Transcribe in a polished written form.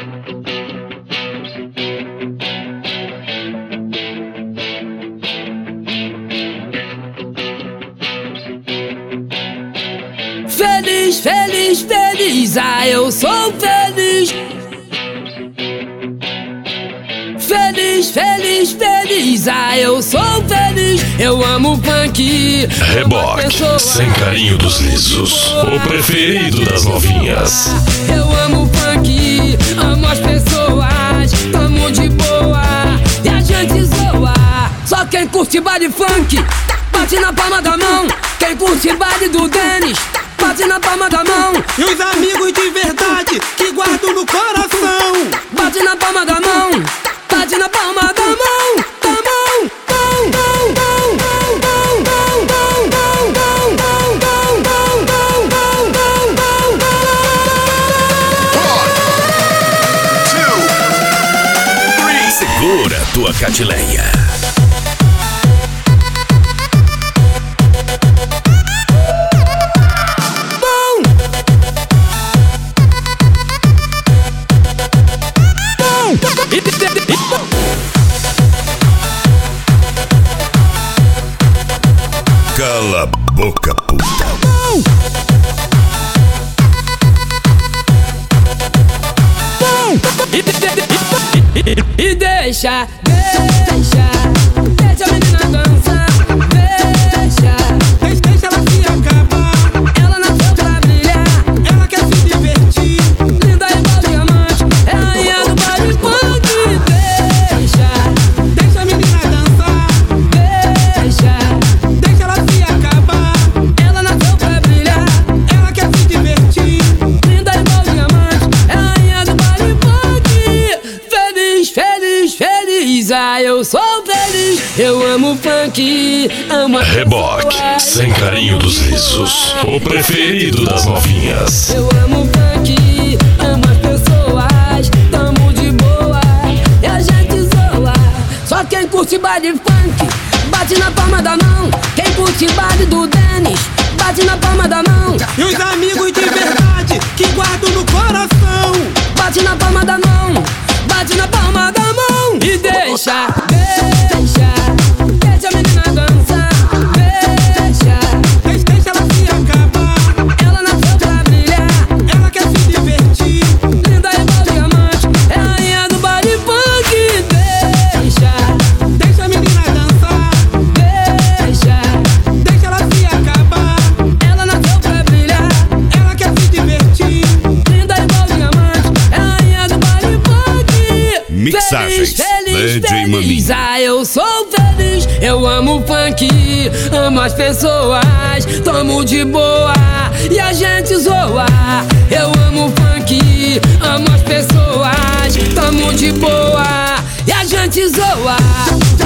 Feliz, feliz, feliz, ah, eu sou feliz. Feliz, feliz, feliz, ah, eu sou feliz. Eu amo funk. Reboque, sem carinho dos lisos, o preferido das novinhas. Eu amo funk, amo as pessoas, tamo de boa e a gente zoa. Só quem curte baile funk, bate na palma da mão. Quem curte baile do Denis, bate na palma da mão. E os amigos de verdade que guardo no coração, bate na palma da mão, bate na palma da mão, da mão, mão, mão, mão, mão, mão, mão, mão, mão, mão, mão, mão, mão, mão. Segura tua catileia. Cala a boca, puta. E deixa, deixa a menina dançar. deixa ela se acabar. Ela nasceu pra brilhar, Ela quer se divertir, linda igual diamante, é a rainha do baile funk. deixa a menina dançar, deixa ela se acabar. Ela nasceu pra brilhar, Ela quer se divertir, linda igual diamante, é a rainha do baile funk. Feliz, feliz, feliz, ah, eu sou feliz. Eu amo funk, amo as Reboque, pessoas, sem carinho dos lisos, o preferido das novinhas. eu amo funk, amo as pessoas, tamo de boa e a gente zoa. Só quem curte baile funk, bate na palma da mão. Quem curte baile do Denis, bate na palma da mão. e os amigos de verdade que guardo no coração, Bate na palma da mão, bate na palma da mão. E deixa, deixa a menina dançar. deixa ela se acabar. Ela nasceu pra brilhar, Ela quer se divertir, linda igual diamante, é a rainha do baile funk. deixa a menina dançar, deixa ela se acabar. Ela nasceu pra brilhar, Ela quer se divertir, linda igual diamante, é a rainha do baile funk. Mixagens, Feliz, DJ feliz, Maminho. ah, eu sou feliz. Eu amo funk, amo as pessoas, tamo de boa e a gente zoa. Eu amo funk, amo as pessoas, tamo de boa e a gente zoa.